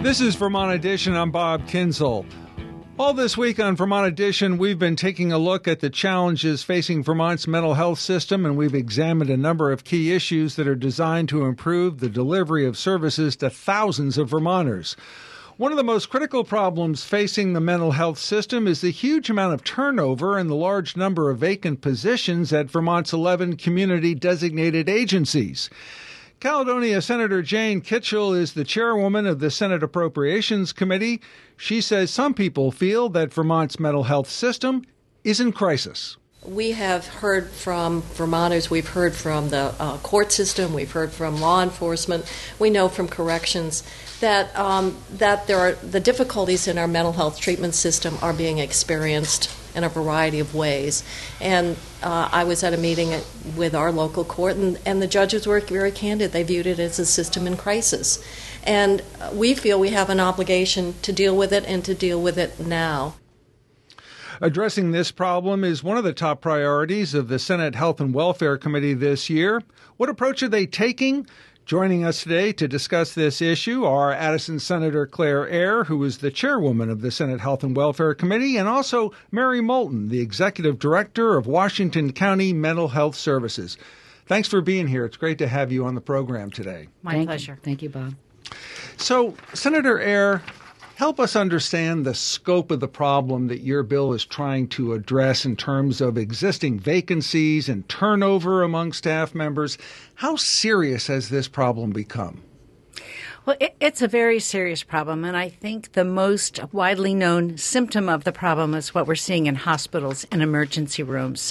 This is Vermont Edition. I'm Bob Kinzel. All this week on Vermont Edition, we've been taking a look at the challenges facing Vermont's mental health system, and we've examined a number of key issues that are designed to improve the delivery of services to thousands of Vermonters. One of the most critical problems facing the mental health system is the huge amount of turnover and the large number of vacant positions at Vermont's 11 community designated agencies. Caledonia Senator Jane Kitchell is the chairwoman of the Senate Appropriations Committee. She says some people feel that Vermont's mental health system is in crisis. We have heard from Vermonters, we've heard from the court system, we've heard from law enforcement, we know from corrections that there are the difficulties in our mental health treatment system are being experienced in a variety of ways. And I was at a meeting with our local court, and the judges were very candid. They viewed it as a system in crisis. And we feel we have an obligation to deal with it and to deal with it now. Addressing this problem is one of the top priorities of the Senate Health and Welfare Committee this year. What approach are they taking? Joining us today to discuss this issue are Addison Senator Claire Ayre, who is the chairwoman of the Senate Health and Welfare Committee, and also Mary Moulton, the executive director of Washington County Mental Health Services. Thanks for being here. It's great to have you on the program today. My pleasure. Thank you, Bob. So, Senator Ayre, help us understand the scope of the problem that your bill is trying to address in terms of existing vacancies and turnover among staff members. How serious has this problem become? Well, it's a very serious problem, and I think the most widely known symptom of the problem is what we're seeing in hospitals and emergency rooms.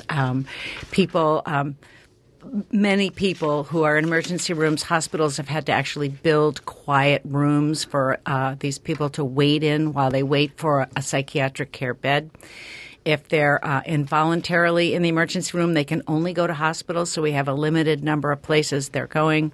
Many people who are in emergency rooms, hospitals have had to actually build quiet rooms for these people to wait in while they wait for a psychiatric care bed. If they're involuntarily in the emergency room, they can only go to hospitals, so we have a limited number of places they're going.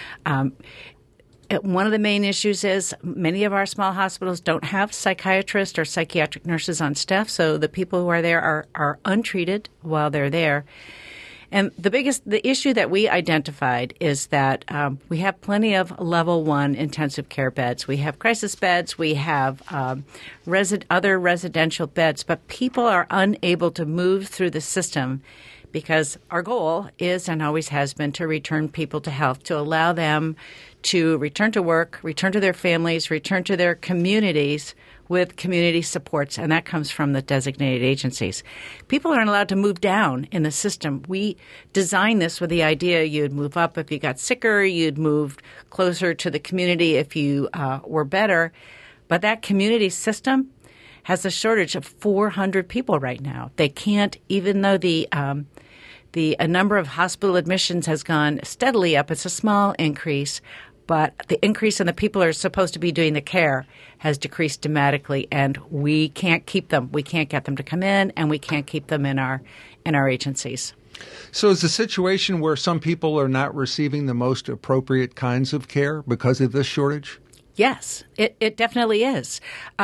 One of the main issues is many of our small hospitals don't have psychiatrists or psychiatric nurses on staff, so the people who are there are untreated while they're there. And the issue that we identified is that we have plenty of level 1 intensive care beds. We have crisis beds. We have other residential beds. But people are unable to move through the system because our goal is and always has been to return people to health, to allow them to return to work, return to their families, return to their communities with community supports, and that comes from the designated agencies. People aren't allowed to move down in the system. We designed this with the idea you'd move up if you got sicker, you'd move closer to the community if you were better. But that community system has a shortage of 400 people right now. They can't, even though the number of hospital admissions has gone steadily up, it's a small increase, but the increase in the people who are supposed to be doing the care has decreased dramatically, and we can't keep them. We can't get them to come in, and we can't keep them in our agencies. So is the situation where some people are not receiving the most appropriate kinds of care because of this shortage? Yes, it definitely is.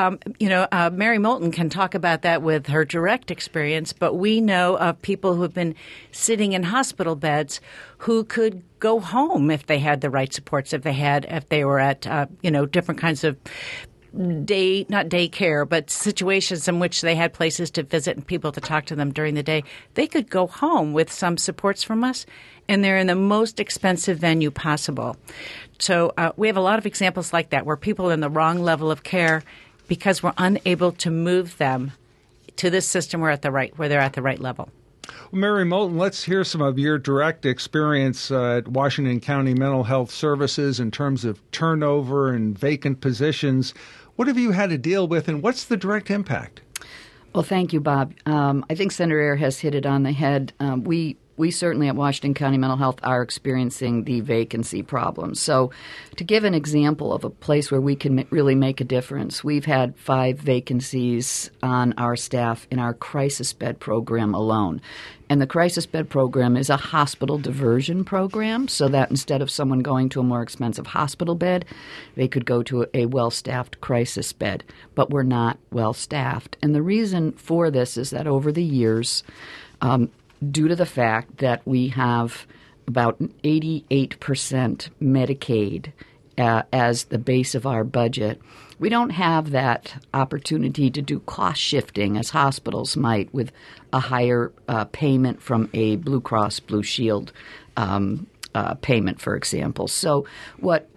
Mary Moulton can talk about that with her direct experience, but we know of people who have been sitting in hospital beds who could go home if they had the right supports, if they were at, different kinds of not daycare, but situations in which they had places to visit and people to talk to them during the day. They could go home with some supports from us, and they're in the most expensive venue possible. So we have a lot of examples like that where people are in the wrong level of care because we're unable to move them to this system where they're at the right level. Well, Mary Moulton, let's hear some of your direct experience at Washington County Mental Health Services in terms of turnover and vacant positions. What have you had to deal with, and what's the direct impact? Well, thank you, Bob. I think Senator Ayre has hit it on the head. We certainly at Washington County Mental Health are experiencing the vacancy problem. So to give an example of a place where we can really make a difference, we've had 5 vacancies on our staff in our crisis bed program alone. And the crisis bed program is a hospital diversion program so that instead of someone going to a more expensive hospital bed, they could go to a well-staffed crisis bed. But we're not well-staffed. And the reason for this is that over the years, due to the fact that we have about 88% Medicaid as the base of our budget, we don't have that opportunity to do cost shifting as hospitals might with a higher payment from a Blue Cross Blue Shield payment, for example. So what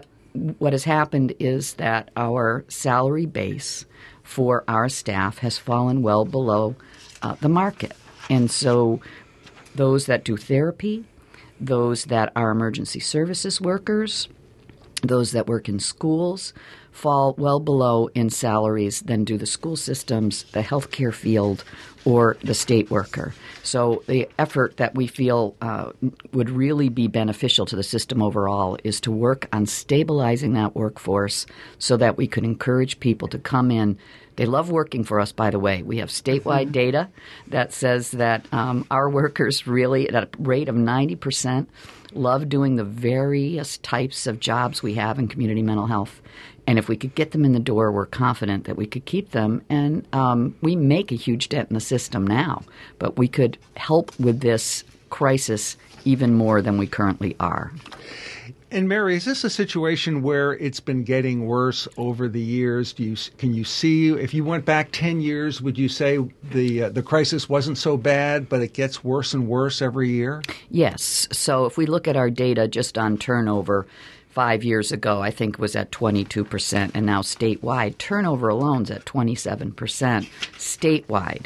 has happened is that our salary base for our staff has fallen well below the market. And so those that do therapy, those that are emergency services workers, those that work in schools fall well below in salaries than do the school systems, the healthcare field, or the state worker. So the effort that we feel would really be beneficial to the system overall is to work on stabilizing that workforce so that we could encourage people to come in. They love working for us, by the way. We have statewide data that says that our workers really, at a rate of 90%, love doing the various types of jobs we have in community mental health. And if we could get them in the door, we're confident that we could keep them. And we make a huge dent in the system now, but we could help with this crisis even more than we currently are. And Mary, is this a situation where it's been getting worse over the years? Can you see, if you went back 10 years, would you say the crisis wasn't so bad, but it gets worse and worse every year? Yes. So if we look at our data just on turnover, 5 years ago, I think was at 22%, and now statewide, turnover alone is at 27% statewide.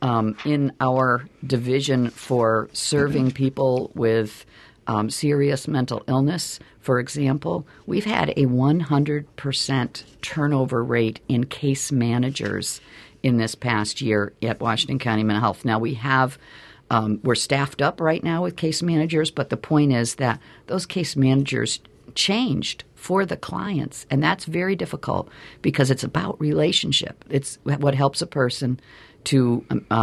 In our division for serving people with serious mental illness, for example, we've had a 100% turnover rate in case managers in this past year at Washington County Mental Health. Now, we're staffed up right now with case managers, but the point is that those case managers changed for the clients, and that's very difficult because it's about relationship. It's what helps a person to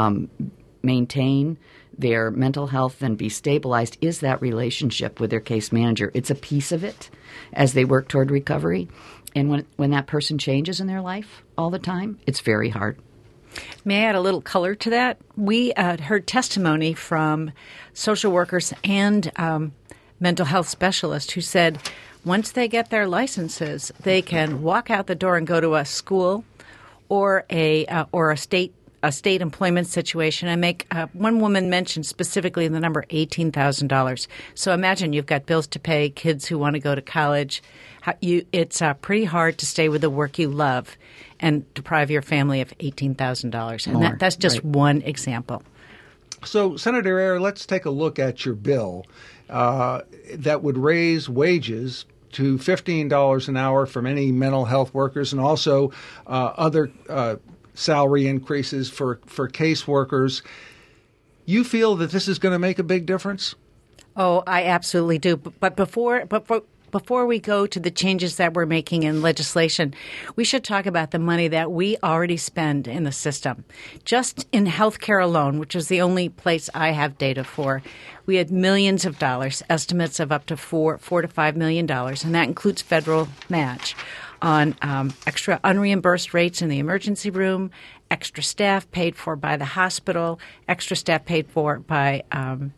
maintain their mental health and be stabilized is that relationship with their case manager. It's a piece of it as they work toward recovery. And when that person changes in their life all the time, it's very hard. May I add a little color to that? We heard testimony from social workers and mental health specialists who said once they get their licenses, they can walk out the door and go to a school or a state employment situation. I make one woman mentioned specifically the number $18,000. So imagine you've got bills to pay, kids who want to go to college. It's pretty hard to stay with the work you love and deprive your family of $18,000. And that's just one example. So, Senator Ayer, let's take a look at your bill that would raise wages to $15 an hour for many mental health workers and also other salary increases for caseworkers. You feel that this is going to make a big difference? Oh, I absolutely do. But before we go to the changes that we're making in legislation, we should talk about the money that we already spend in the system. Just in healthcare alone, which is the only place I have data for, we had millions of dollars, estimates of up to $4 to $5 million, and that includes federal match on extra unreimbursed rates in the emergency room, extra staff paid for by the hospital, extra staff paid for by on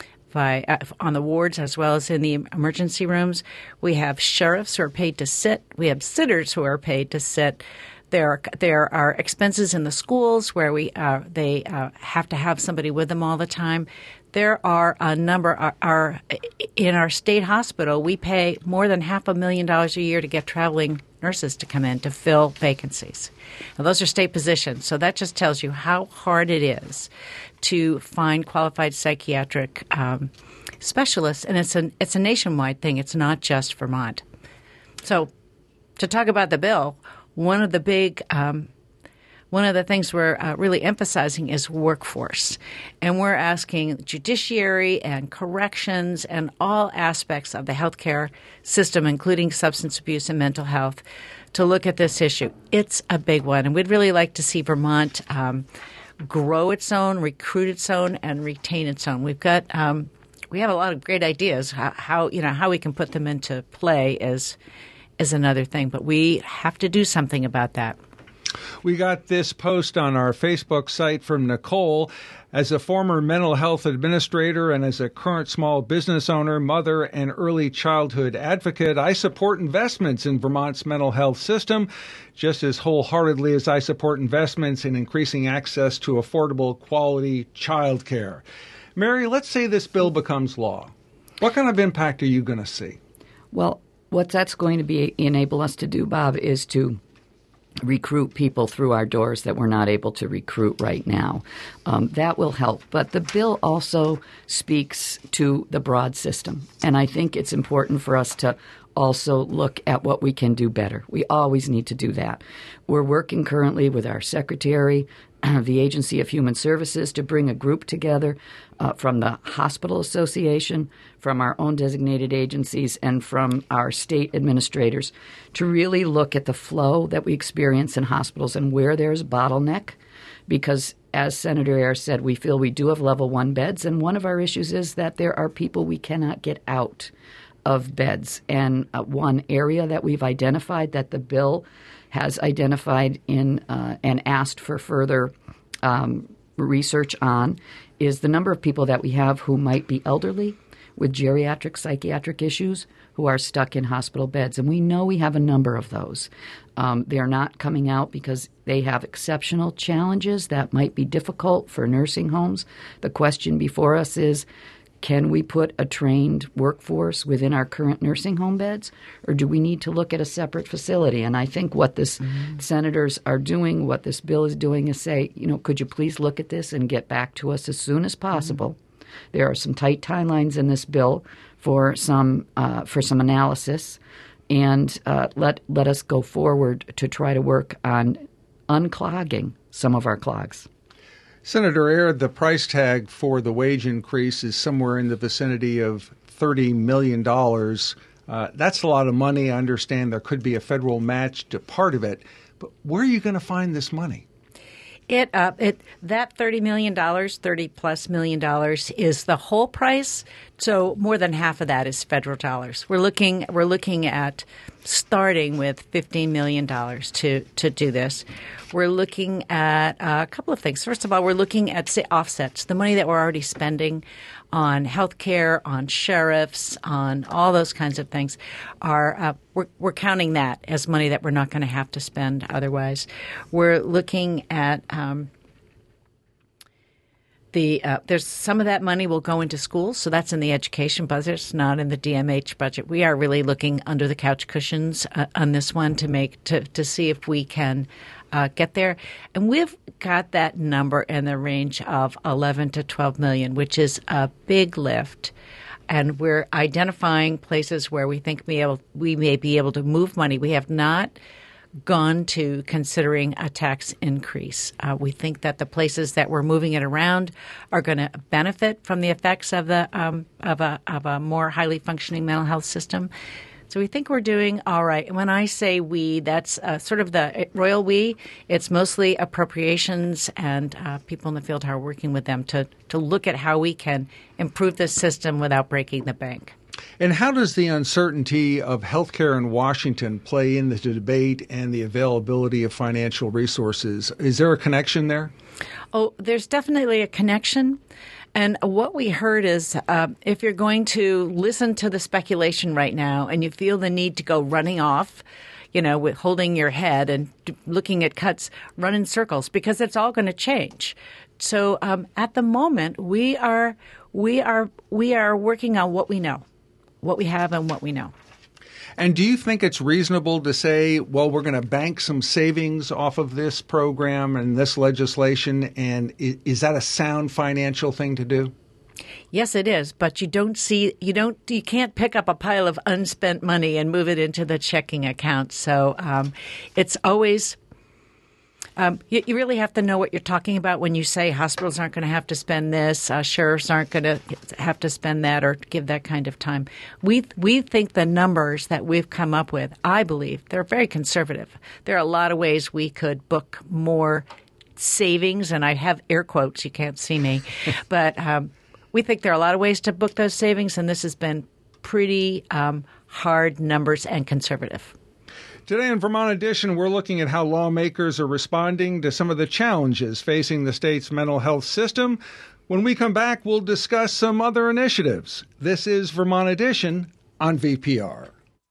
the wards as well as in the emergency rooms. We have sheriffs who are paid to sit. We have sitters who are paid to sit. There are expenses in the schools where they have to have somebody with them all the time. There are a number. In our state hospital, we pay more than $500,000 a year to get traveling nurses to come in to fill vacancies. Now, those are state positions, so that just tells you how hard it is to find qualified psychiatric specialists, and it's a nationwide thing. It's not just Vermont. So, to talk about the bill, one of the things we're really emphasizing is workforce. And we're asking judiciary and corrections and all aspects of the healthcare system, including substance abuse and mental health, to look at this issue. It's a big one. And we'd really like to see Vermont grow its own, recruit its own, and retain its own. We have a lot of great ideas. How we can put them into play is another thing. But we have to do something about that. We got this post on our Facebook site from Nicole. As a former mental health administrator and as a current small business owner, mother, and early childhood advocate, I support investments in Vermont's mental health system just as wholeheartedly as I support investments in increasing access to affordable, quality child care. Mary, let's say this bill becomes law. What kind of impact are you going to see? Well, what that's going to enable us to do, Bob, is to recruit people through our doors that we're not able to recruit right now. That will help. But the bill also speaks to the broad system. And I think it's important for us to also look at what we can do better. We always need to do that. We're working currently with our secretary, the Agency of Human Services, to bring a group together from the Hospital Association, from our own designated agencies, and from our state administrators to really look at the flow that we experience in hospitals and where there's a bottleneck. Because, as Senator Ayer said, we feel we do have level 1 beds, and one of our issues is that there are people we cannot get out of beds. And one area that we've identified that the bill has identified in and asked for further research on is the number of people that we have who might be elderly with geriatric psychiatric issues who are stuck in hospital beds. And we know we have a number of those. They're not coming out because they have exceptional challenges that might be difficult for nursing homes. The question before us is, can we put a trained workforce within our current nursing home beds, or do we need to look at a separate facility? And I think what this senators are doing, what this bill is doing, is say, could you please look at this and get back to us as soon as possible? There are some tight timelines in this bill for some analysis, and let us go forward to try to work on unclogging some of our clogs. Senator Ayer, the price tag for the wage increase is somewhere in the vicinity of $30 million. That's a lot of money. I understand there could be a federal match to part of it. But where are you going to find this money? That $30 million, $30+ million is the whole price. So more than half of that is federal dollars. We're looking at starting with $15 million to do this. We're looking at a couple of things. First of all, we're looking at offsets, the money that we're already spending on health care, on sheriffs, on all those kinds of things. We're counting that as money that we're not going to have to spend otherwise. We're looking at there's some of that money will go into schools, so that's in the education budget. It's not in the DMH budget. We are really looking under the couch cushions on this one to see if we can get there. And we've got that number in the range of 11 to 12 million, which is a big lift. And we're identifying places where we think we may be able to move money. We have not gone to considering a tax increase. We think that the places that we're moving it around are going to benefit from the effects of a more highly functioning mental health system. So we think we're doing all right. When I say we, that's sort of the royal we. It's mostly appropriations and people in the field who are working with them to look at how we can improve the system without breaking the bank. And how does the uncertainty of healthcare in Washington play in the debate and the availability of financial resources? Is there a connection there? Oh, there's definitely a connection. And what we heard is if you're going to listen to the speculation right now and you feel the need to go running off, with holding your head and looking at cuts, run in circles because it's all going to change. So at the moment, we are working on what we know. What we have and what we know. And do you think it's reasonable to say, well, we're going to bank some savings off of this program and this legislation, and is that a sound financial thing to do? Yes, it is, but you can't pick up a pile of unspent money and move it into the checking account. So it's always you really have to know what you're talking about when you say hospitals aren't going to have to spend this, sheriffs aren't going to have to spend that or give that kind of time. We think the numbers that we've come up with, I believe, they're very conservative. There are a lot of ways we could book more savings, and I have air quotes. You can't see me. But we think there are a lot of ways to book those savings, and this has been pretty hard numbers and conservative. Today in Vermont Edition, we're looking at how lawmakers are responding to some of the challenges facing the state's mental health system. When we come back, we'll discuss some other initiatives. This is Vermont Edition on VPR.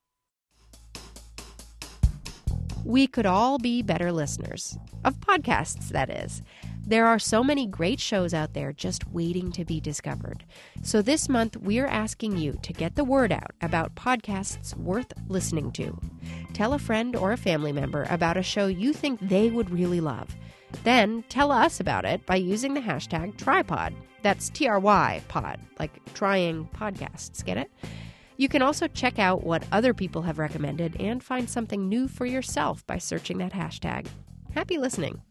We could all be better listeners. Of podcasts, that is. There are so many great shows out there just waiting to be discovered. So this month, we're asking you to get the word out about podcasts worth listening to. Tell a friend or a family member about a show you think they would really love. Then tell us about it by using the hashtag Trypod. That's TRY pod, like trying podcasts. Get it? You can also check out what other people have recommended and find something new for yourself by searching that hashtag. Happy listening.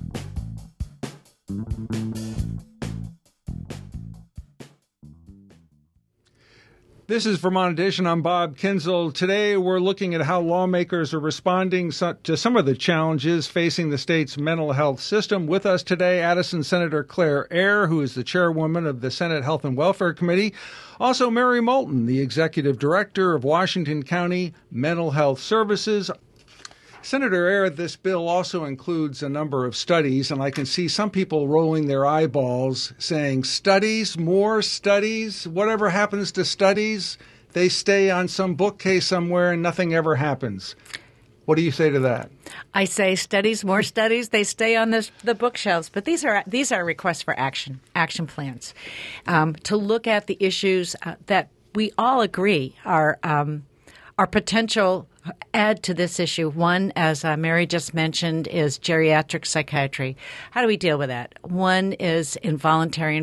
This is Vermont Edition. I'm Bob Kinzel. Today we're looking at how lawmakers are responding to some of the challenges facing the state's mental health system. With us today, Addison Senator Claire Ayer, who is the chairwoman of the Senate Health and Welfare Committee. Also, Mary Moulton, the executive director of Washington County Mental Health Services. Senator Ayer, this bill also includes a number of studies, and I can see some people rolling their eyeballs saying, studies, more studies, whatever happens to studies, they stay on some bookcase somewhere and nothing ever happens. What do you say to that? I say studies, more studies, they stay on the bookshelves. But these are requests for action plans, to look at the issues that we all agree are potential add to this issue. One, as Mary just mentioned, is geriatric psychiatry. How do we deal with that? One is involuntary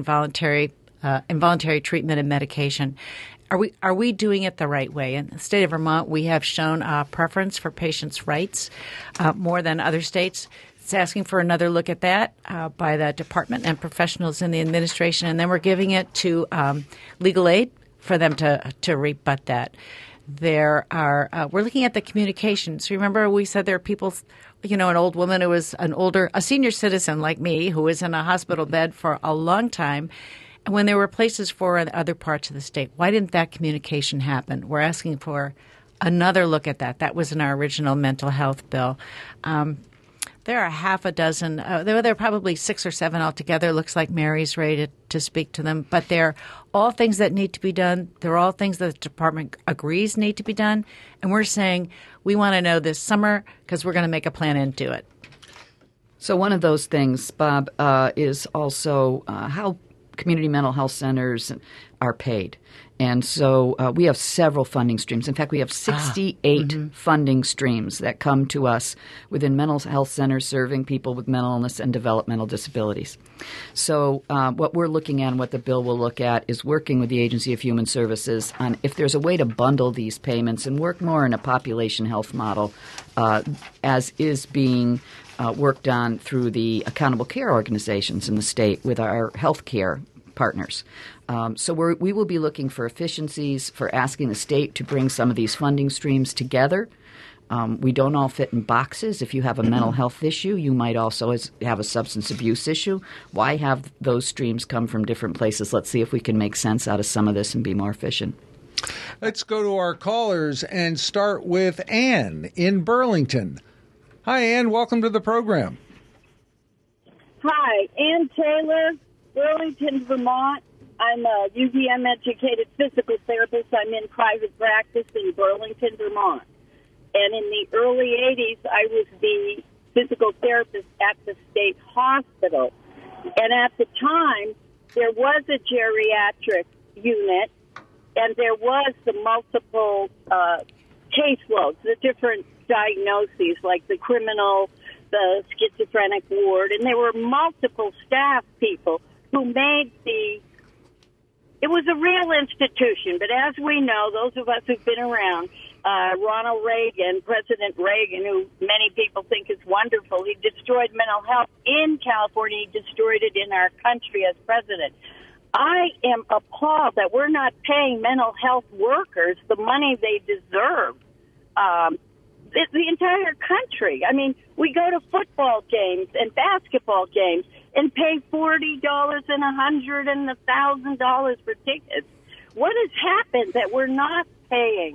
treatment and medication. Are we doing it the right way? In the state of Vermont, we have shown a preference for patients' rights more than other states. It's asking for another look at that by the department and professionals in the administration, and then we're giving it to legal aid for them to rebut that. We're looking at the communications. Remember, we said there are people, an old woman who was a senior citizen like me who was in a hospital bed for a long time. And when there were places for other parts of the state, why didn't that communication happen? We're asking for another look at that. That was in our original mental health bill. There are half a dozen. There are probably 6 or 7 altogether. Looks like Mary's ready to speak to them. But they're all things that need to be done. They're all things that the department agrees need to be done. And we're saying we want to know this summer because we're going to make a plan and do it. So one of those things, Bob, is also how community mental health centers are paid. And so we have several funding streams. In fact, we have 68 funding streams that come to us within mental health centers serving people with mental illness and developmental disabilities. So what we're looking at and what the bill will look at is working with the Agency of Human Services on if there's a way to bundle these payments and work more in a population health model as is being worked on through the accountable care organizations in the state with our health care partners. So we will be looking for efficiencies, for asking the state to bring some of these funding streams together. We don't all fit in boxes. If you have a mental health issue, you might also have a substance abuse issue. Why have those streams come from different places? Let's see if we can make sense out of some of this and be more efficient. Let's go to our callers and start with Ann in Burlington. Hi, Ann. Welcome to the program. Hi, Ann Taylor, Burlington, Vermont. I'm a UVM-educated physical therapist. I'm in private practice in Burlington, Vermont. And in the early 80s, I was the physical therapist at the state hospital. And at the time, there was a geriatric unit, and there was the multiple caseloads, the different diagnoses, like the criminal, the schizophrenic ward, and there were multiple staff people who made it was a real institution. But as we know, those of us who've been around, Ronald Reagan, President Reagan, who many people think is wonderful, he destroyed mental health in California. He destroyed it in our country as president. I am appalled that we're not paying mental health workers the money they deserve. The entire country. I mean, we go to football games and basketball games and pay $40 and $100 and $1,000 for tickets. What has happened that we're not paying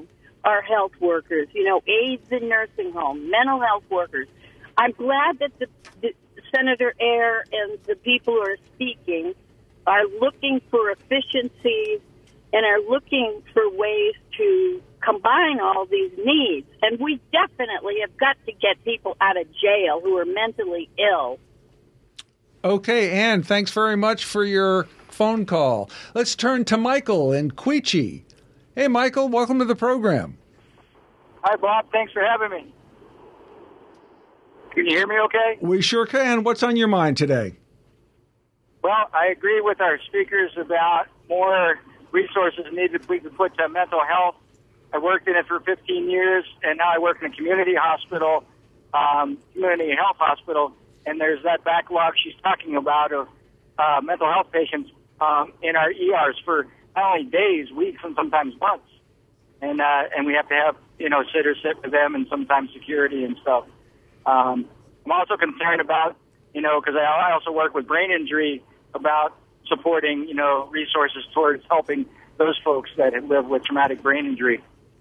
our health workers, aides in nursing homes, mental health workers. I'm glad that the Senator Ayer and the people who are speaking are looking for efficiencies and are looking for ways to combine all these needs. And we definitely have got to get people out of jail who are mentally ill. Okay, Ann, thanks very much for your phone call. Let's turn to Michael in Quechee. Hey, Michael, welcome to the program. Hi, Bob. Thanks for having me. Can you hear me okay? We sure can. What's on your mind today? Well, I agree with our speakers about more resources needed to be put to mental health. I worked in it for 15 years, and now I work in a community hospital, community health hospital, and there's that backlog she's talking about of mental health patients in our ERs for not only days, weeks, and sometimes months. And we have to have, sitters sit with them and sometimes security and stuff. I'm also concerned about, because I also work with brain injury, about supporting, resources towards helping those folks that live with traumatic brain injury.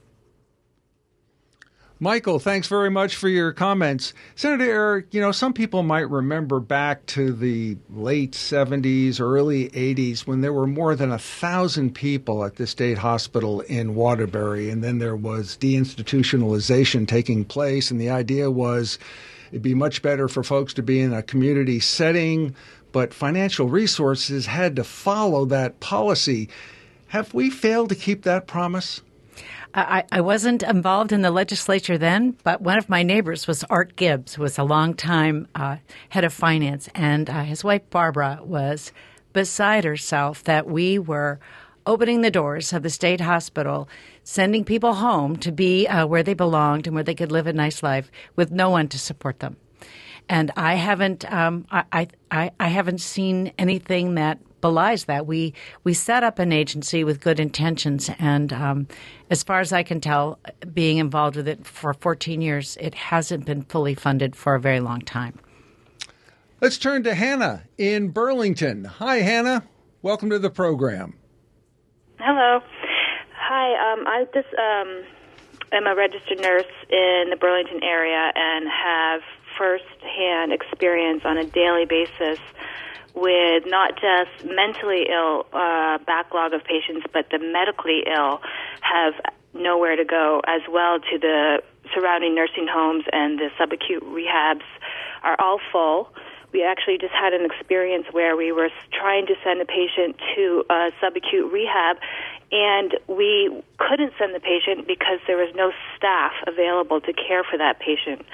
Michael, thanks very much for your comments. Senator Ayer, some people might remember back to the late 70s, early 80s, when there were more than 1,000 people at the state hospital in Waterbury, and then there was deinstitutionalization taking place, and the idea was it'd be much better for folks to be in a community setting, but financial resources had to follow that policy. Have we failed to keep that promise? I wasn't involved in the legislature then, but one of my neighbors was Art Gibbs, who was a longtime head of finance, and his wife Barbara was beside herself that we were opening the doors of the state hospital, sending people home to be where they belonged and where they could live a nice life with no one to support them. And I haven't I haven't seen anything that belies that. We set up an agency with good intentions, and as far as I can tell, being involved with it for 14 years, it hasn't been fully funded for a very long time. Let's turn to Hannah in Burlington. Hi, Hannah. Welcome to the program. Hello. Hi. I just am a registered nurse in the Burlington area and have first-hand experience on a daily basis with not just mentally ill backlog of patients, but the medically ill have nowhere to go, as well to the surrounding nursing homes, and the subacute rehabs are all full. We actually just had an experience where we were trying to send a patient to a subacute rehab, and we couldn't send the patient because there was no staff available to care for that patient.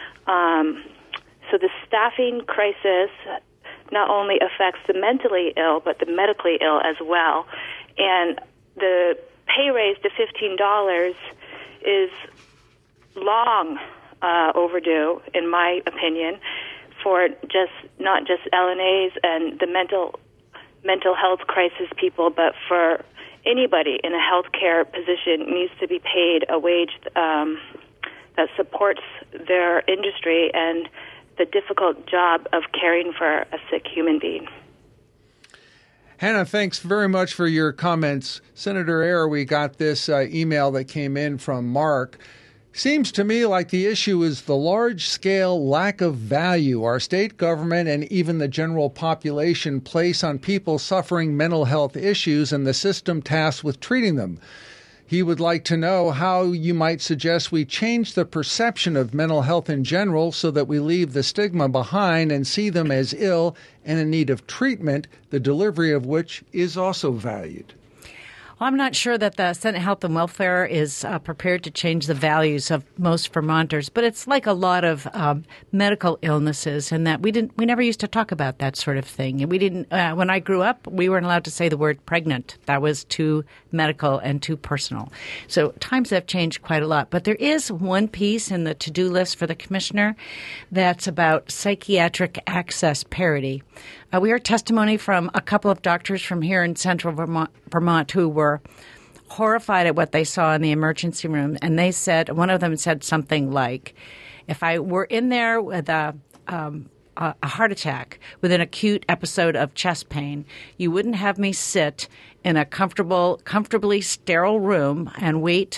So the staffing crisis not only affects the mentally ill, but the medically ill as well. And the pay raise to $15 is long overdue, in my opinion, for not just LNAs and the mental health crisis people, but for anybody in a healthcare position needs to be paid a wage that supports their industry and the difficult job of caring for a sick human being. Hannah, thanks very much for your comments. Senator Ayer, we got this email that came in from Mark. Seems to me like the issue is the large-scale lack of value our state government and even the general population place on people suffering mental health issues and the system tasked with treating them. He would like to know how you might suggest we change the perception of mental health in general so that we leave the stigma behind and see them as ill and in need of treatment, the delivery of which is also valued. Well, I'm not sure that the Senate Health and Welfare is prepared to change the values of most Vermonters, but it's like a lot of medical illnesses, and that we never used to talk about that sort of thing. And we didn't. When I grew up, we weren't allowed to say the word pregnant. That was too medical and too personal. So times have changed quite a lot. But there is one piece in the to-do list for the commissioner that's about psychiatric access parity. We heard testimony from a couple of doctors from here in central Vermont who were horrified at what they saw in the emergency room. And they said, one of them said something like, if I were in there with a heart attack, with an acute episode of chest pain, you wouldn't have me sit in a comfortably sterile room and wait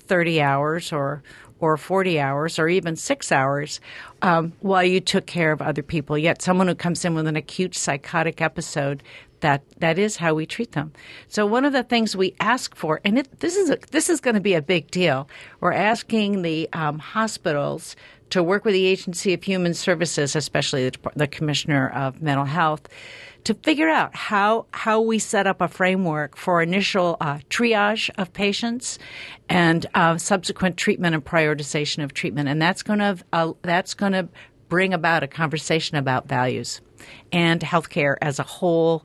30 hours or 40 hours or even 6 hours while you took care of other people. Yet someone who comes in with an acute psychotic episode, that is how we treat them. So one of the things we ask for, and this is going to be a big deal, we're asking the hospitals to work with the Agency of Human Services, especially the Commissioner of Mental Health, to figure out how we set up a framework for initial triage of patients and subsequent treatment and prioritization of treatment. And that's going to bring about a conversation about values and healthcare as a whole.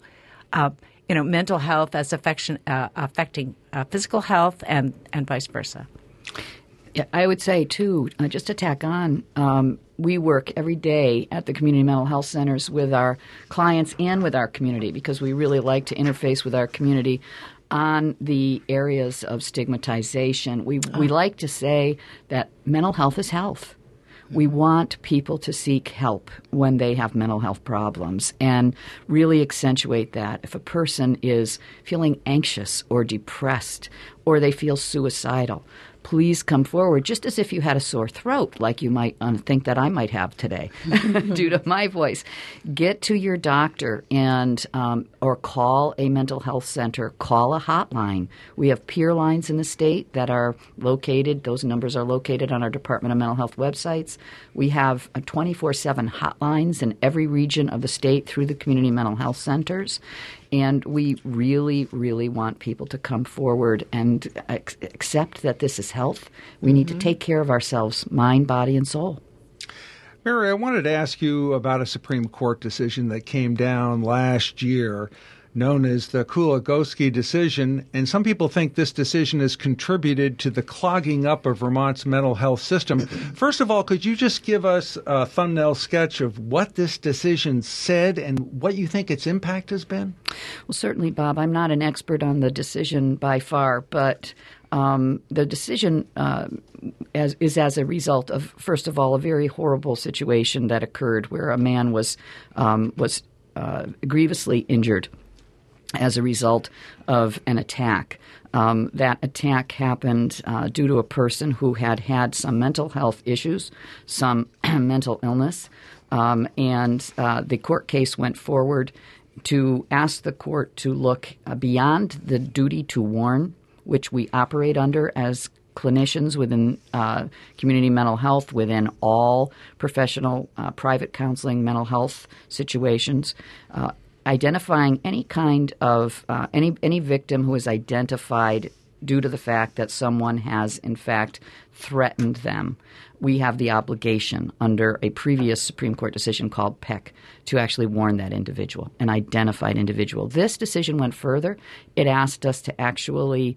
Mental health as affecting physical health and vice versa. Yeah, I would say, too, just to tack on, we work every day at the community mental health centers with our clients and with our community because we really like to interface with our community on the areas of stigmatization. We like to say that mental health is health. We want people to seek help when they have mental health problems and really accentuate that. If a person is feeling anxious or depressed or they feel suicidal, please come forward just as if you had a sore throat like you might think that I might have today due to my voice. Get to your doctor and or call a mental health center. Call a hotline. We have peer lines in the state that are located. Those numbers are located on our Department of Mental Health websites. We have 24/7 hotlines in every region of the state through the community mental health centers. And we really, really want people to come forward and accept that this is health. We need to take care of ourselves, mind, body, and soul. Mary, I wanted to ask you about a Supreme Court decision that came down last year, known as the Kulagowski decision. And some people think this decision has contributed to the clogging up of Vermont's mental health system. First of all, could you just give us a thumbnail sketch of what this decision said and what you think its impact has been? Well, certainly, Bob. I'm not an expert on the decision by far, but the decision is as a result of, first of all, a very horrible situation that occurred where a man was grievously injured as a result of an attack. That attack happened due to a person who had some mental health issues, some mental illness, and the court case went forward to ask the court to look beyond the duty to warn, which we operate under as clinicians within community mental health, within all professional private counseling mental health situations, identifying any kind of any victim who is identified due to the fact that someone has, in fact, threatened them. We have the obligation under a previous Supreme Court decision called Peck to actually warn that individual, an identified individual. This decision went further. It asked us to actually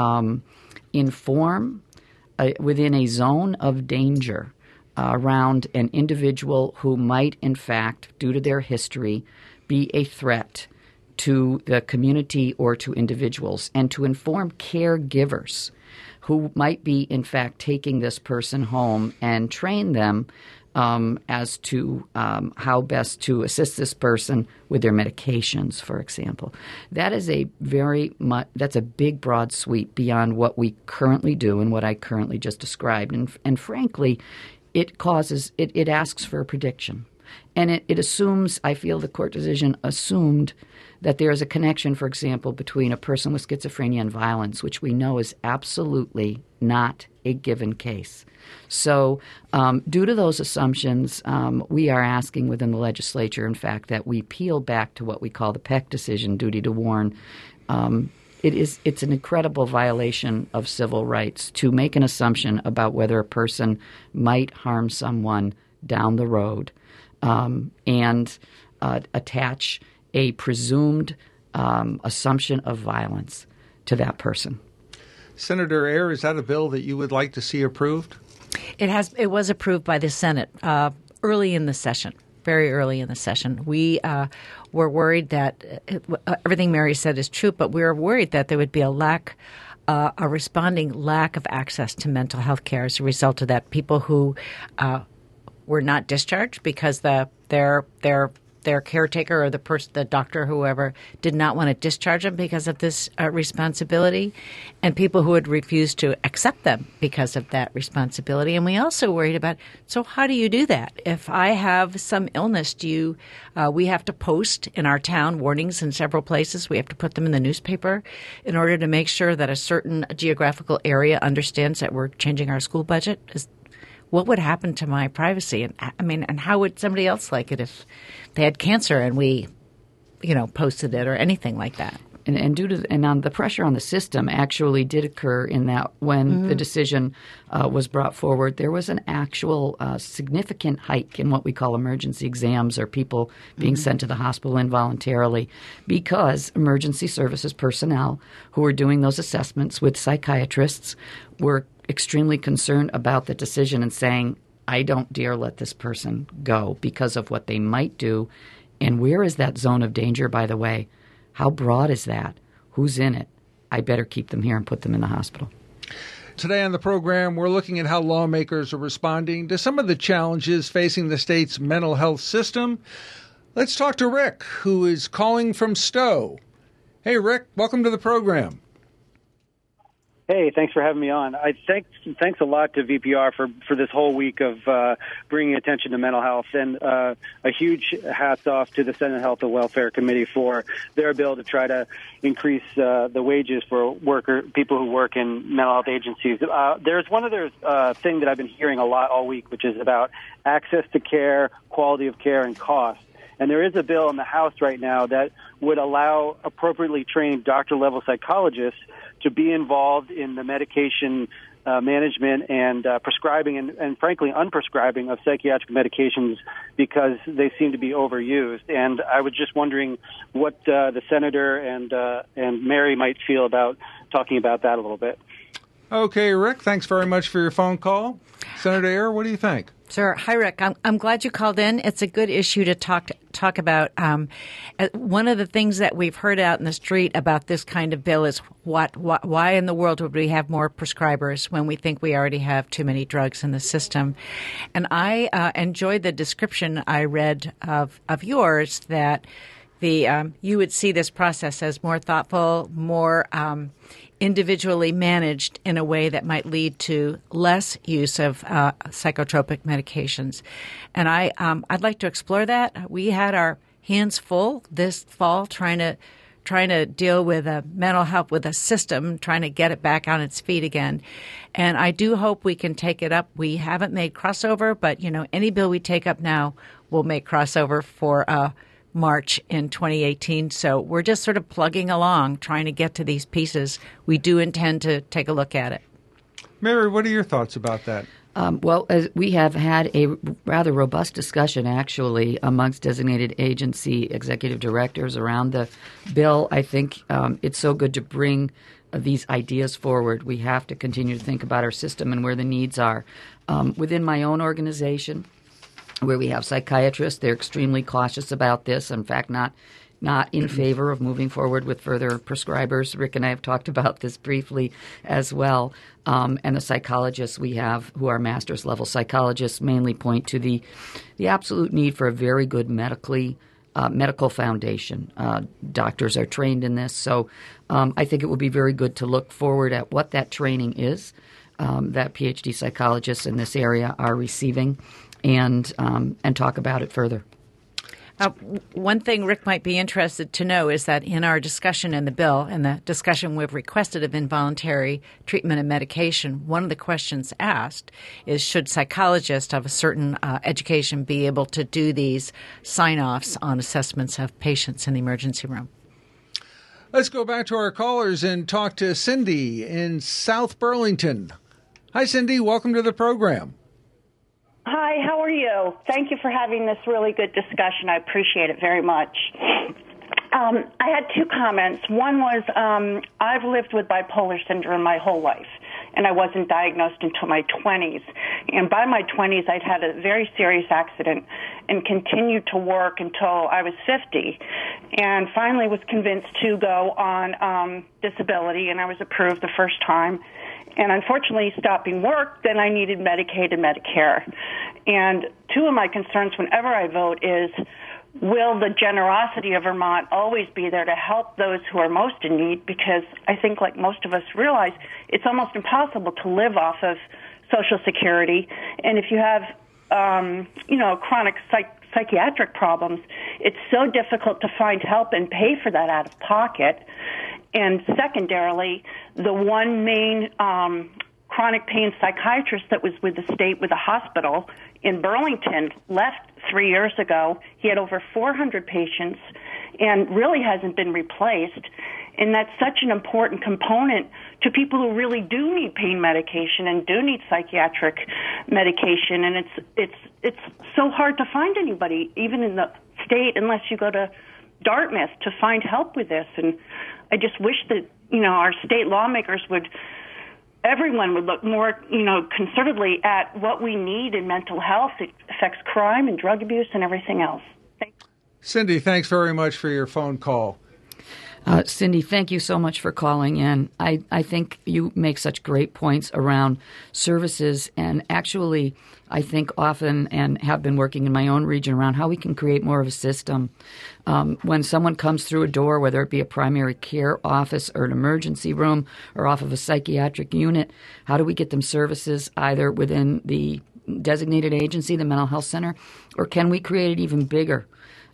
inform within a zone of danger around an individual who might, in fact, due to their history, be a threat to the community or to individuals, and to inform caregivers who might be, in fact, taking this person home and train them as to how best to assist this person with their medications, for example. That is that's a big, broad sweep beyond what we currently do and what I currently just described. And frankly, it asks for a prediction. And it assumes, I feel the court decision assumed that there is a connection, for example, between a person with schizophrenia and violence, which we know is absolutely not a given case. So due to those assumptions, we are asking within the legislature, in fact, that we peel back to what we call the Peck decision, duty to warn. It's an incredible violation of civil rights to make an assumption about whether a person might harm someone down the road and attach a presumed assumption of violence to that person. Senator Ayer, is that a bill that you would like to see approved? It was approved by the Senate early in the session, very early in the session. We were worried that everything Mary said is true, but we were worried that there would be a responding lack of access to mental health care as a result of that. People who were not discharged because their their caretaker or the doctor, whoever, did not want to discharge them because of this responsibility, and people who had refused to accept them because of that responsibility. And we also worried about, so how do you do that? If I have some illness, we have to post in our town warnings in several places. We have to put them in the newspaper in order to make sure that a certain geographical area understands that we're changing our school budget. What would happen to my privacy? And how would somebody else like it if they had cancer and we, posted it or anything like that? And the pressure on the system actually did occur in that when the decision was brought forward, there was an actual significant hike in what we call emergency exams, or people being sent to the hospital involuntarily, because emergency services personnel who were doing those assessments with psychiatrists were extremely concerned about the decision and saying, I don't dare let this person go because of what they might do. And where is that zone of danger, by the way? How broad is that? Who's in it? I better keep them here and put them in the hospital. Today on the program, we're looking at how lawmakers are responding to some of the challenges facing the state's mental health system. Let's talk to Rick, who is calling from Stowe. Hey, Rick, welcome to the program. Hey, thanks for having me on. Thanks a lot to VPR for this whole week of bringing attention to mental health, and a huge hats off to the Senate Health and Welfare Committee for their bill to try to increase the wages for people who work in mental health agencies. There's one other thing that I've been hearing a lot all week, which is about access to care, quality of care, and cost. And there is a bill in the House right now that would allow appropriately trained doctor-level psychologists to be involved in the medication management and prescribing and frankly, unprescribing of psychiatric medications because they seem to be overused. And I was just wondering what the senator and Mary might feel about talking about that a little bit. Okay, Rick, thanks very much for your phone call. Senator Ayer, what do you think? Sure. Hi, Rick. I'm glad you called in. It's a good issue to talk about. One of the things that we've heard out in the street about this kind of bill is why in the world would we have more prescribers when we think we already have too many drugs in the system? And I enjoyed the description I read of yours that you would see this process as more thoughtful, more individually managed in a way that might lead to less use of psychotropic medications. And I'd like to explore that. We had our hands full this fall trying to deal with mental health with a system, trying to get it back on its feet again. And I do hope we can take it up. We haven't made crossover, but any bill we take up now will make crossover for March in 2018. So we're just sort of plugging along, trying to get to these pieces. We do intend to take a look at it. Mary, what are your thoughts about that? We have had a rather robust discussion, actually, amongst designated agency executive directors around the bill. I think it's so good to bring these ideas forward. We have to continue to think about our system and where the needs are. Within my own organization, where we have psychiatrists, they're extremely cautious about this. In fact, not in favor of moving forward with further prescribers. Rick and I have talked about this briefly as well. And the psychologists we have, who are master's level psychologists, mainly point to the absolute need for a very good medical foundation. Doctors are trained in this. So I think it would be very good to look forward at what that training is that PhD psychologists in this area are receiving, and talk about it further. One thing Rick might be interested to know is that in our discussion in the bill and the discussion we've requested of involuntary treatment and medication, one of the questions asked is, should psychologists of a certain education be able to do these sign-offs on assessments of patients in the emergency room? Let's go back to our callers and talk to Cindy in South Burlington. Hi, Cindy. Welcome to the program. Hi, how are you? Thank you for having this really good discussion. I appreciate it very much. I had two comments. One was I've lived with bipolar syndrome my whole life, and I wasn't diagnosed until my 20s. And by my 20s, I'd had a very serious accident and continued to work until I was 50, and finally was convinced to go on disability, and I was approved the first time. And unfortunately, stopping work, then I needed Medicaid and Medicare. And two of my concerns whenever I vote is, will the generosity of Vermont always be there to help those who are most in need? Because I think, like most of us realize, it's almost impossible to live off of Social Security. And if you have, chronic psychiatric problems, it's so difficult to find help and pay for that out of pocket. And secondarily, the one main chronic pain psychiatrist that was with the state, with the hospital in Burlington, left 3 years ago. He had over 400 patients and really hasn't been replaced. And that's such an important component to people who really do need pain medication and do need psychiatric medication. And it's so hard to find anybody, even in the state, unless you go to Dartmouth, to find help with this. And I just wish that, our state lawmakers everyone would look more, concertedly at what we need in mental health. It affects crime and drug abuse and everything else. Cindy, thanks very much for your phone call. Cindy, thank you so much for calling in. I think you make such great points around services, and actually I think often, and have been working in my own region, around how we can create more of a system. When someone comes through a door, whether it be a primary care office or an emergency room or off of a psychiatric unit, how do we get them services either within the designated agency, the mental health center, or can we create an even bigger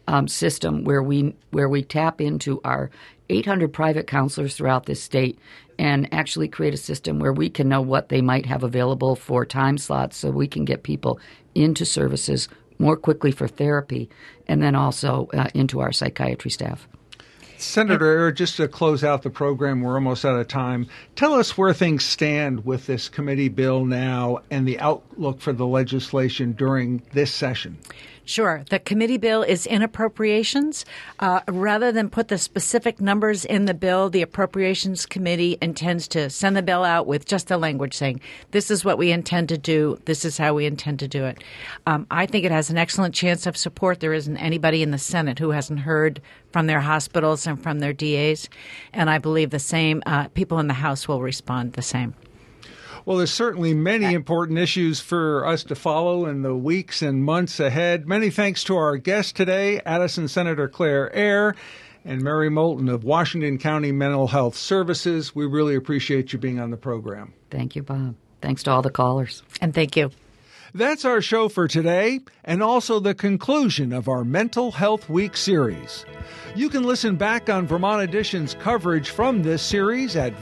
system where we tap into our 800 private counselors throughout this state and actually create a system where we can know what they might have available for time slots so we can get people into services more quickly for therapy and then also into our psychiatry staff. Senator Ayer, just to close out the program, we're almost out of time. Tell us where things stand with this committee bill now and the outlook for the legislation during this session. Sure. The committee bill is in appropriations. Rather than put the specific numbers in the bill, the Appropriations Committee intends to send the bill out with just the language saying, this is what we intend to do, this is how we intend to do it. I think it has an excellent chance of support. There isn't anybody in the Senate who hasn't heard from their hospitals and from their DAs, and I believe the same people in the House will respond the same. Well, there's certainly many important issues for us to follow in the weeks and months ahead. Many thanks to our guests today, Addison Senator Claire Ayer and Mary Moulton of Washington County Mental Health Services. We really appreciate you being on the program. Thank you, Bob. Thanks to all the callers. And thank you. That's our show for today, and also the conclusion of our Mental Health Week series. You can listen back on Vermont Edition's coverage from this series at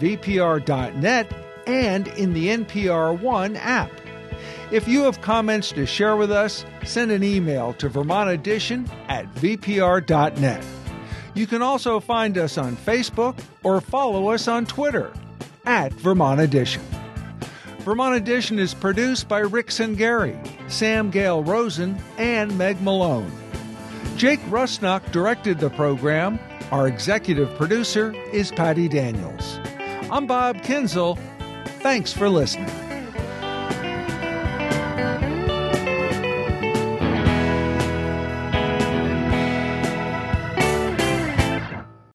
vpr.net and in the NPR One app. If you have comments to share with us, send an email to vermontedition@vpr.net. You can also find us on Facebook or follow us on Twitter @Vermont Edition. Vermont Edition is produced by Rick Sengari, Sam Gale Rosen, and Meg Malone. Jake Rusnock directed the program. Our executive producer is Patty Daniels. I'm Bob Kinzel. Thanks for listening.